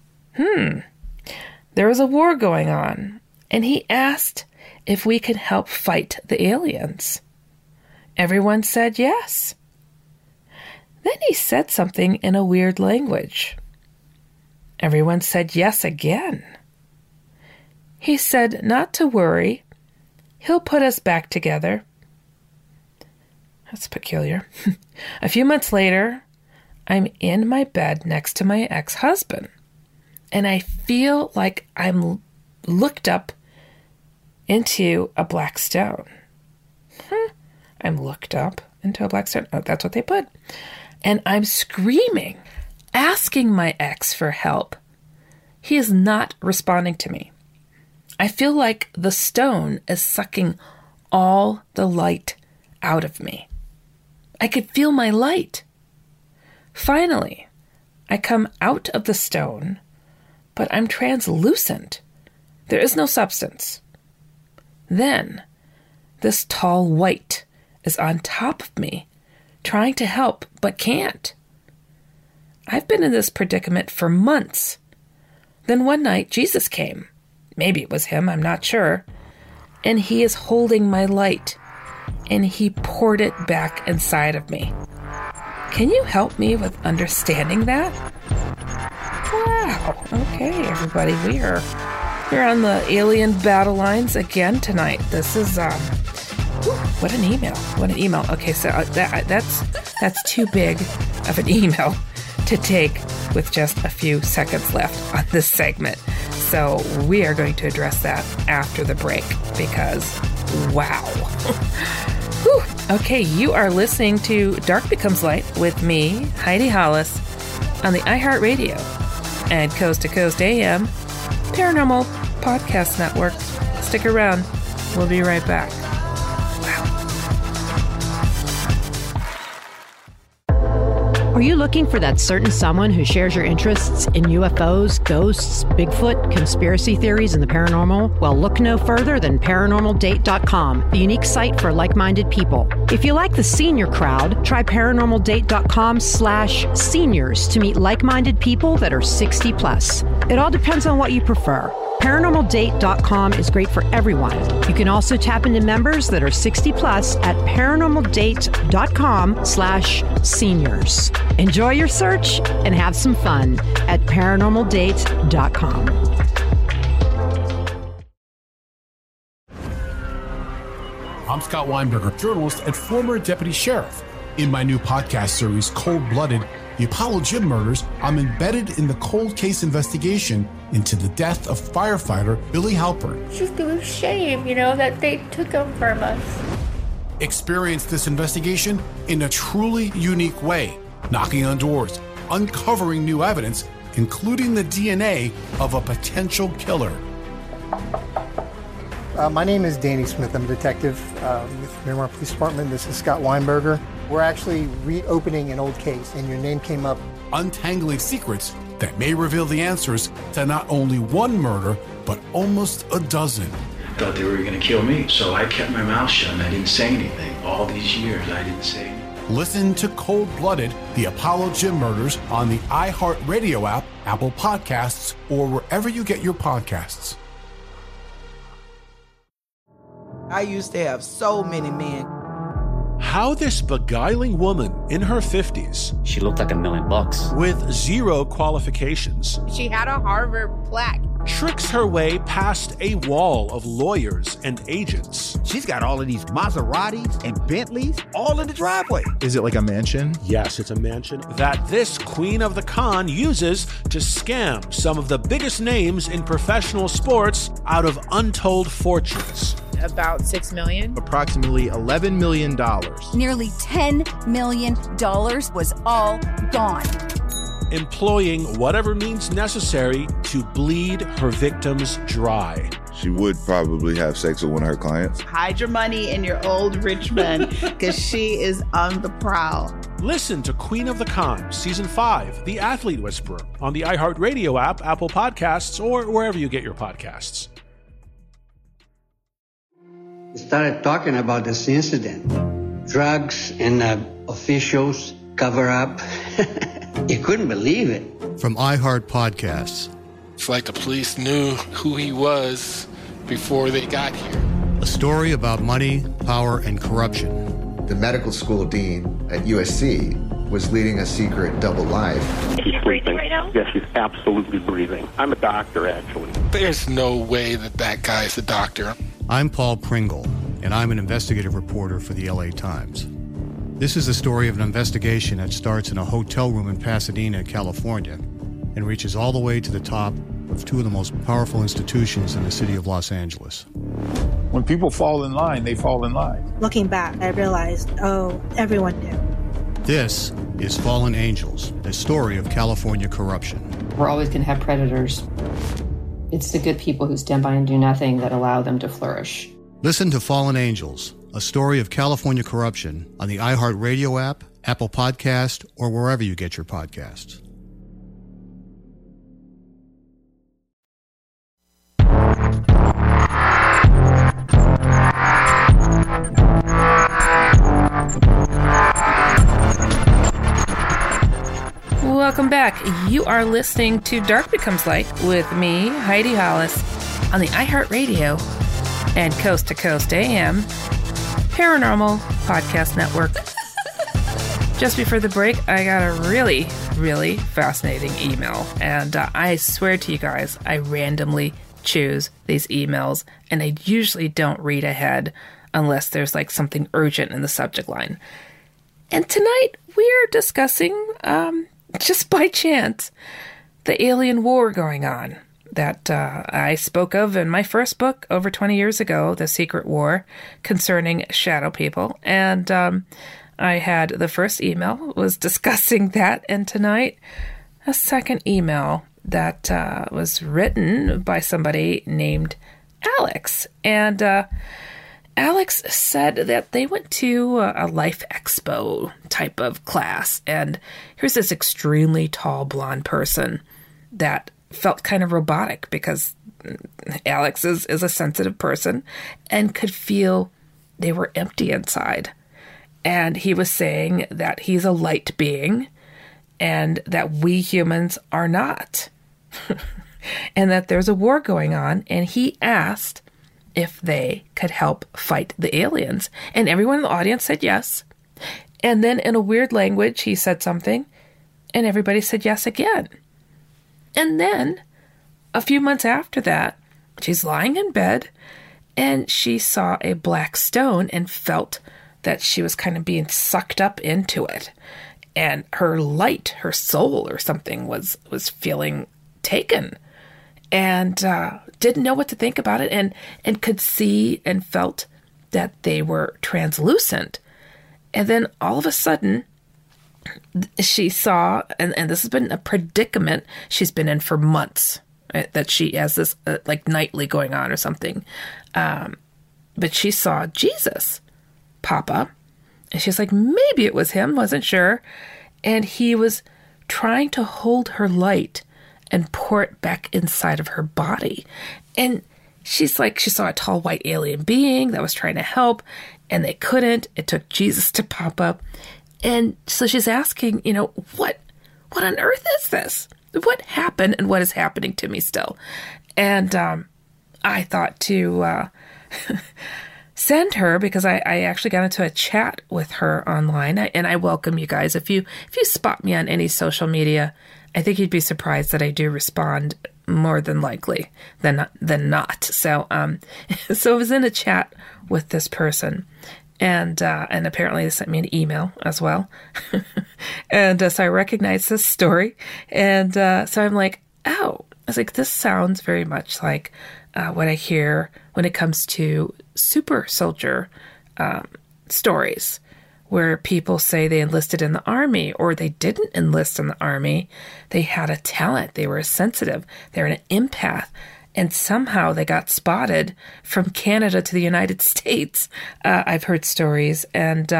There was a war going on, and he asked if we could help fight the aliens. Everyone said yes. Then he said something in a weird language. Everyone said yes again. He said not to worry. He'll put us back together. That's peculiar. A few months later, I'm in my bed next to my ex-husband, and I feel like I'm looked up into a black stone. I'm looked up into a black stone. Oh, that's what they put. And I'm screaming, asking my ex for help. He is not responding to me. I feel like the stone is sucking all the light out of me. I could feel my light. Finally, I come out of the stone, but I'm translucent. There is no substance. Then, this tall white is on top of me, trying to help, but can't. I've been in this predicament for months. Then one night, Jesus came. Maybe it was him, I'm not sure. And he is holding my light. and he poured it back inside of me. Can you help me with understanding that? Wow. Okay, everybody, we're on the alien battle lines again tonight. This is what an email. What an email. Okay, so that's too big of an email to take with just a few seconds left on this segment. So we are going to address that after the break because wow. Whew. Okay, you are listening to Dark Becomes Light with me, Heidi Hollis, on the iHeartRadio and Coast to Coast AM Paranormal Podcast Network. Stick around. We'll be right back. Are you looking for that certain someone who shares your interests in UFOs, ghosts, Bigfoot, conspiracy theories, and the paranormal? Well, look no further than ParanormalDate.com, the unique site for like-minded people. If you like the senior crowd, try ParanormalDate.com/seniors to meet like-minded people that are 60 plus. It all depends on what you prefer. ParanormalDate.com is great for everyone. You can also tap into members that are 60 plus at ParanormalDate.com/seniors. Enjoy your search and have some fun at ParanormalDate.com. I'm Scott Weinberger, journalist and former deputy sheriff. In my new podcast series, Cold Blooded, The Apollo Gym Murders, I'm embedded in the cold case investigation into the death of firefighter Billy Halpern. It's just a shame, that they took him from us. Experience this investigation in a truly unique way, knocking on doors, uncovering new evidence, including the DNA of a potential killer. My name is Danny Smith. I'm a detective with Miramar Police Department. This is Scott Weinberger. We're actually reopening an old case, and your name came up. Untangling secrets that may reveal the answers to not only one murder, but almost a dozen. Thought they were going to kill me, so I kept my mouth shut and I didn't say anything. All these years, I didn't say anything. Listen to Cold Blooded, The Apollo Gym Murders on the iHeartRadio app, Apple Podcasts, or wherever you get your podcasts. I used to have so many men. How this beguiling woman in her 50s, she looked like $1 million, with zero qualifications, she had a Harvard plaque, tricks her way past a wall of lawyers and agents. She's got all of these Maseratis and Bentleys all in the driveway. Is it like a mansion? Yes, it's a mansion that this queen of the con uses to scam some of the biggest names in professional sports out of untold fortunes. About $6 million. Approximately $11 million. Nearly $10 million was all gone. Employing whatever means necessary to bleed her victims dry. She would probably have sex with one of her clients. Hide your money in your old rich man, because she is on the prowl. Listen to Queen of the Con, Season 5, The Athlete Whisperer, on the iHeartRadio app, Apple Podcasts, or wherever you get your podcasts. Started talking about this incident. Drugs and officials cover up. You couldn't believe it. From iHeart Podcasts. It's like the police knew who he was before they got here. A story about money, power, and corruption. The medical school dean at USC was leading a secret double life. Is she breathing right now? Yes, she's absolutely breathing. I'm a doctor, actually. There's no way that guy's a doctor. I'm Paul Pringle, and I'm an investigative reporter for the LA Times. This is the story of an investigation that starts in a hotel room in Pasadena, California, and reaches all the way to the top of two of the most powerful institutions in the city of Los Angeles. When people fall in line, they fall in line. Looking back, I realized, everyone knew. This is Fallen Angels, a story of California corruption. We're always going to have predators. It's the good people who stand by and do nothing that allow them to flourish. Listen to Fallen Angels, a story of California corruption on the iHeartRadio app, Apple Podcast, or wherever you get your podcasts. Welcome back. You are listening to Dark Becomes Light with me, Heidi Hollis, on the iHeartRadio and Coast to Coast AM Paranormal Podcast Network. Just before the break, I got a really, really fascinating email. And I swear to you guys, I randomly choose these emails. And I usually don't read ahead unless there's like something urgent in the subject line. And tonight, we're discussing, just by chance, the alien war going on that I spoke of in my first book over 20 years ago, The Secret War, concerning shadow people. And I had the first email was discussing that, and tonight a second email that was written by somebody named Alex. And Alex said that they went to a Life Expo type of class, and here's this extremely tall blonde person that felt kind of robotic because Alex is a sensitive person and could feel they were empty inside. And he was saying that he's a light being and that we humans are not. And that there's a war going on, and he asked if they could help fight the aliens. And everyone in the audience said yes. And then in a weird language, he said something, and everybody said yes again. And then, a few months after that, she's lying in bed, and she saw a black stone and felt that she was kind of being sucked up into it. And her light, her soul or something was feeling taken. And didn't know what to think about it, and could see and felt that they were translucent. And then all of a sudden, she saw, and this has been a predicament she's been in for months, right? That she has this like nightly going on or something. But she saw Jesus pop up, and she's like, maybe it was him, wasn't sure. And he was trying to hold her light and pour it back inside of her body. And she's like, she saw a tall white alien being that was trying to help, and they couldn't. It took Jesus to pop up. And so she's asking, what on earth is this? What happened, and what is happening to me still? And I thought to send her, because I actually got into a chat with her online, and I welcome you guys. If you spot me on any social media, I think you'd be surprised that I do respond more than likely than not. So so I was in a chat with this person, and apparently they sent me an email as well. And so I recognized this story, and so I'm like, oh, I was like, this sounds very much like what I hear when it comes to super soldier stories, where people say they enlisted in the army, or they didn't enlist in the army. They had a talent. They were sensitive. They were an empath. And somehow they got spotted from Canada to the United States. I've heard stories. And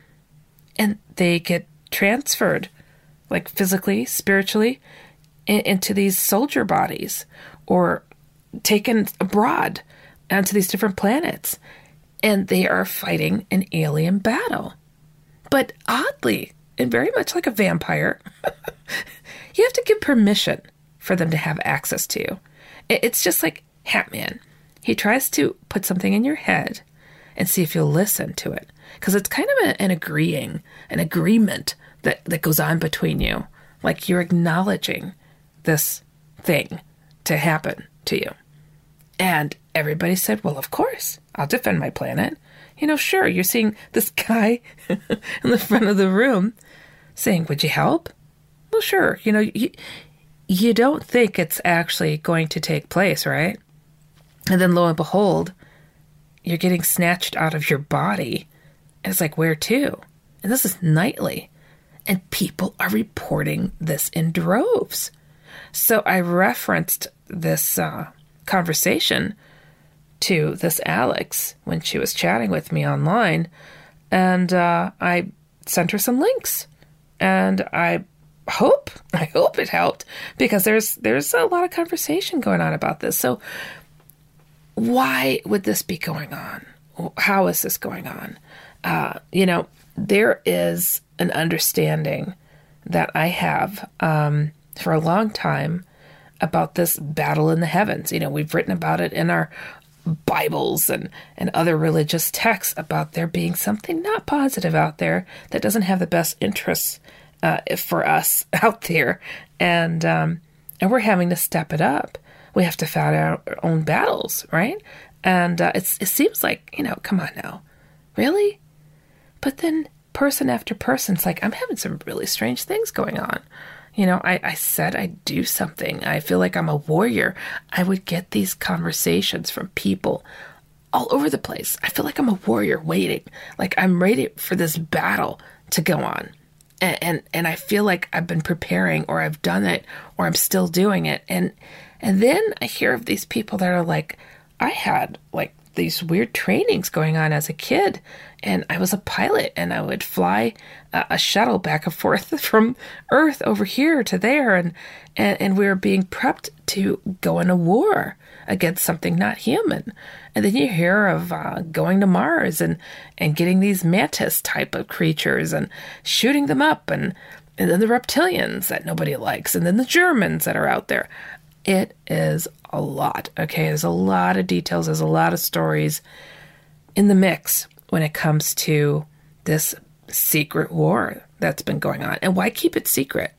they get transferred, like physically, spiritually, into these soldier bodies, or taken abroad onto these different planets. And they are fighting an alien battle. But oddly, and very much like a vampire, you have to give permission for them to have access to you. It's just like Hatman. He tries to put something in your head and see if you'll listen to it. Because it's kind of an agreement that goes on between you. Like you're acknowledging this thing to happen to you. And everybody said, well, of course, I'll defend my planet. Sure, you're seeing this guy in the front of the room saying, would you help? Well, sure. You don't think it's actually going to take place, right? And then lo and behold, you're getting snatched out of your body. And it's like, where to? And this is nightly. And people are reporting this in droves. So I referenced this conversation to this Alex when she was chatting with me online, and I sent her some links, and I hope it helped, because there's a lot of conversation going on about this. So why would this be going on? How is this going on? There is an understanding that I have for a long time about this battle in the heavens. We've written about it in our Bibles and other religious texts about there being something not positive out there that doesn't have the best interests for us out there. And we're having to step it up. We have to fight our own battles, right? And it seems like, come on now. Really? But then person after person's like, I'm having some really strange things going on. I said I'd do something. I feel like I'm a warrior. I would get these conversations from people all over the place. I feel like I'm a warrior waiting. Like I'm ready for this battle to go on. And I feel like I've been preparing, or I've done it, or I'm still doing it. And then I hear of these people that are like, I had like these weird trainings going on as a kid, and I was a pilot, and I would fly a shuttle back and forth from Earth over here to there, and we were being prepped to go in a war against something not human. And then you hear of going to Mars and getting these mantis type of creatures and shooting them up, and then the reptilians that nobody likes, and then the Germans that are out there. It is a lot, okay? There's a lot of details. There's a lot of stories in the mix when it comes to this secret war that's been going on. And why keep it secret?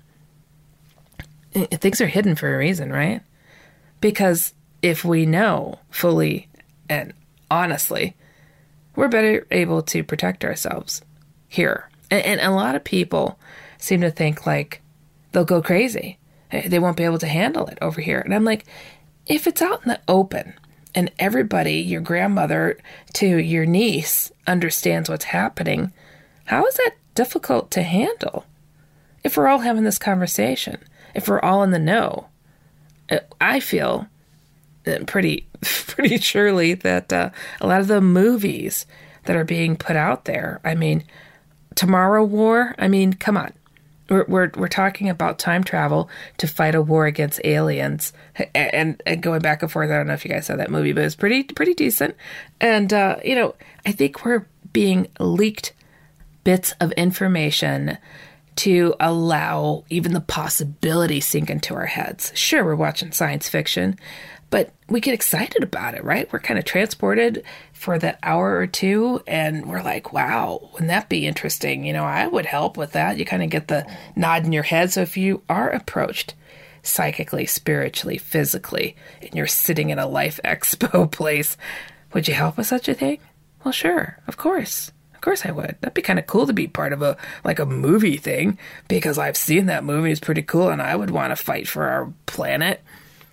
Things are hidden for a reason, right? Because if we know fully and honestly, we're better able to protect ourselves here. And a lot of people seem to think like they'll go crazy. They won't be able to handle it over here. And I'm like, if it's out in the open and everybody, your grandmother to your niece, understands what's happening, how is that difficult to handle? If we're all having this conversation, if we're all in the know, I feel pretty surely that a lot of the movies that are being put out there, I mean, Tomorrow War, I mean, come on. We're talking about time travel to fight a war against aliens, and going back and forth. I don't know if you guys saw that movie, but it was pretty decent. And I think we're being leaked bits of information to allow even the possibility sink into our heads. Sure, we're watching science fiction, but we get excited about it, right? We're kind of transported for that hour or two, and we're like, wow, wouldn't that be interesting? I would help with that. You kind of get the nod in your head. So if you are approached psychically, spiritually, physically, and you're sitting in a Life Expo place, would you help with such a thing? Well, sure, of course. Of course I would. That'd be kind of cool to be part of a movie thing, because I've seen that movie. It's pretty cool, and I would want to fight for our planet.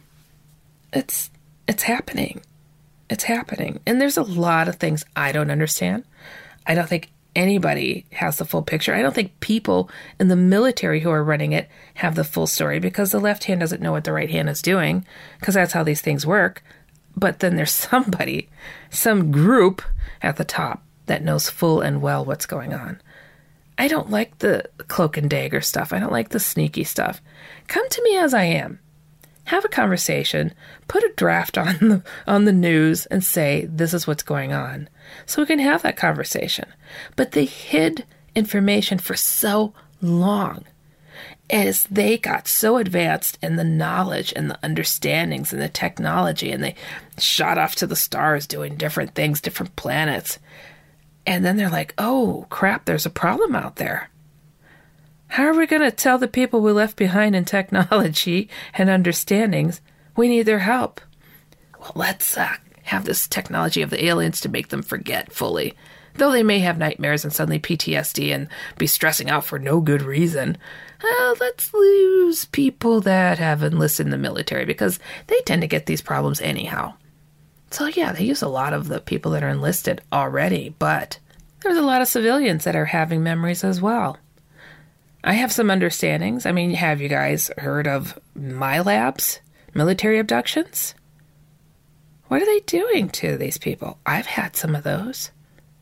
It's happening. It's happening. And there's a lot of things I don't understand. I don't think anybody has the full picture. I don't think people in the military who are running it have the full story, because the left hand doesn't know what the right hand is doing, because that's how these things work. But then there's some group at the top that knows full and well what's going on. I don't like the cloak and dagger stuff. I don't like the sneaky stuff. Come to me as I am. Have a conversation, put a draft on the news and say, this is what's going on. So we can have that conversation. But they hid information for so long, as they got so advanced in the knowledge and the understandings and the technology, and they shot off to the stars doing different things, different planets. And then they're like, oh, crap, there's a problem out there. How are we going to tell the people we left behind in technology and understandings we need their help? Well, let's have this technology of the aliens to make them forget fully. Though they may have nightmares and suddenly PTSD and be stressing out for no good reason. Let's lose people that have enlisted in the military, because they tend to get these problems anyhow. So yeah, they use a lot of the people that are enlisted already, but there's a lot of civilians that are having memories as well. I have some understandings. I mean, have you guys heard of MILABs, military abductions? What are they doing to these people? I've had some of those.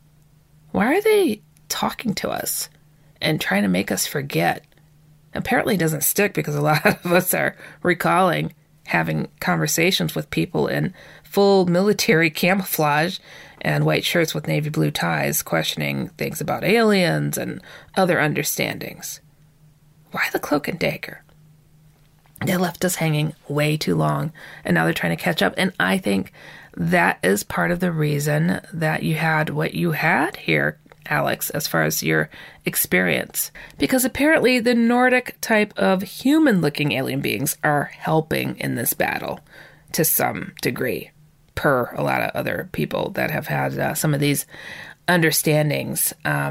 Why are they talking to us and trying to make us forget? Apparently it doesn't stick, because a lot of us are recalling having conversations with people in full military camouflage and white shirts with navy blue ties, questioning things about aliens and other understandings. Why the cloak and dagger? They left us hanging way too long, and now they're trying to catch up. And I think that is part of the reason that you had what you had here, Alex, as far as your experience. Because apparently the Nordic type of human-looking alien beings are helping in this battle to some degree, per a lot of other people that have had some of these understandings.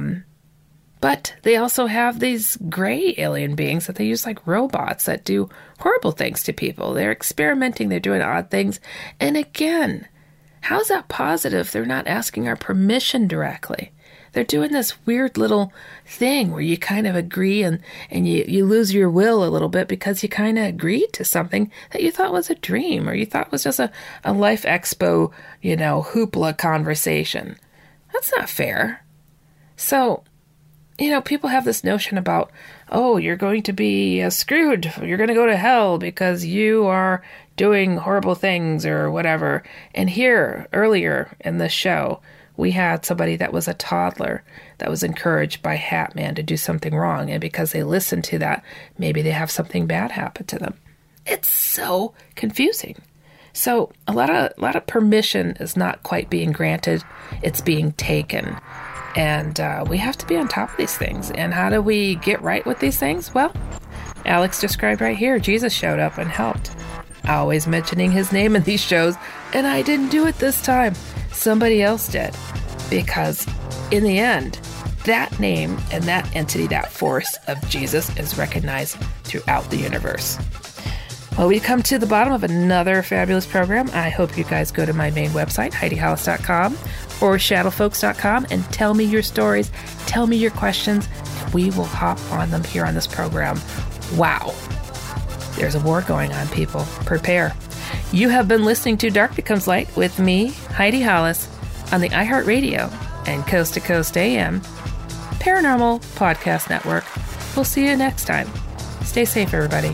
But they also have these gray alien beings that they use like robots that do horrible things to people. They're experimenting, they're doing odd things. And again, how's that positive? They're not asking our permission directly. They're doing this weird little thing where you kind of agree and you lose your will a little bit because you kind of agreed to something that you thought was a dream or you thought was just a Life Expo, hoopla conversation. That's not fair. So, people have this notion about, oh, you're going to be screwed. You're going to go to hell because you are doing horrible things or whatever. And here, earlier in the show, we had somebody that was a toddler that was encouraged by Hat Man to do something wrong. And because they listened to that, maybe they have something bad happen to them. It's so confusing. So a lot of permission is not quite being granted. It's being taken. And we have to be on top of these things. And how do we get right with these things? Well, Alex described right here, Jesus showed up and helped. Always mentioning his name in these shows. And I didn't do it this time. Somebody else did. Because in the end, that name and that entity, that force of Jesus is recognized throughout the universe. Well, we've come to the bottom of another fabulous program. I hope you guys go to my main website, HeidiHollis.com or ShadowFolks.com and tell me your stories, tell me your questions. We will hop on them here on this program. Wow. There's a war going on, people. Prepare. You have been listening to Dark Becomes Light with me, Heidi Hollis, on the iHeartRadio and Coast to Coast AM Paranormal Podcast Network. We'll see you next time. Stay safe, everybody.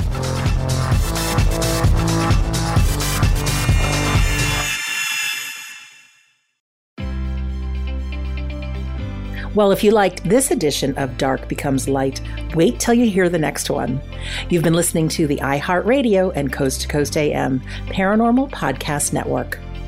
Well, if you liked this edition of Dark Becomes Light, wait till you hear the next one. You've been listening to the iHeartRadio and Coast to Coast AM Paranormal Podcast Network.